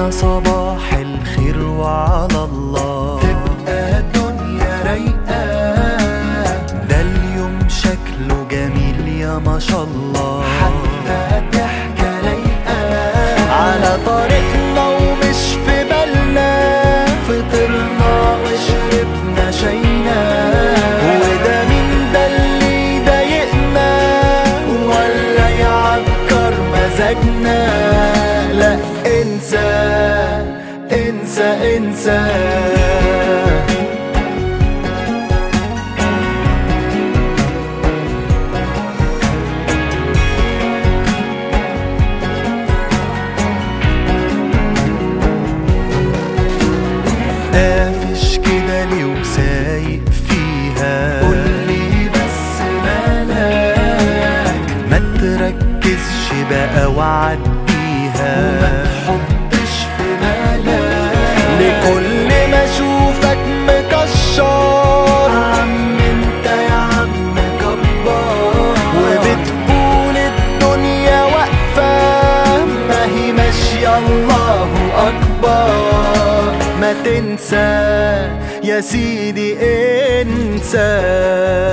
احنا صباح الخير وعلى الله تبقى الدنيا رايقة، ده اليوم شكله جميل يا ما شاء الله، حتى ضحكة لايقة على طريقنا ومش في بالنا، فطرنا وشربنا شاينا، وده مين ده اللي يضايقنا ولا يعكر مزاجنا. لا انسى انسى انسى. قافش كده ليه وسايق فيها، قولي بس مالك، ما تركزش بقى وعديها، وما تحطش في بالك لكل ما اشوفك مكشر عم انت يا عم كبار، وبتقول الدنيا واقفة ما هي ماشية الله أكبر. ما تنسى يا سيدي انسى.